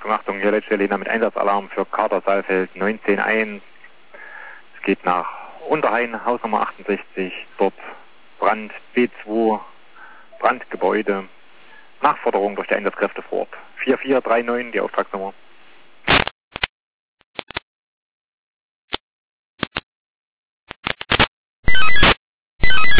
Achtung, hier letzte Lena mit Einsatzalarm für Kader Saalfeld 19.1. Es geht nach Unterhain, Hausnummer 68, dort Brand B2, Brandgebäude, Nachforderung durch die Einsatzkräfte vor Ort. 4439, die Auftragsnummer.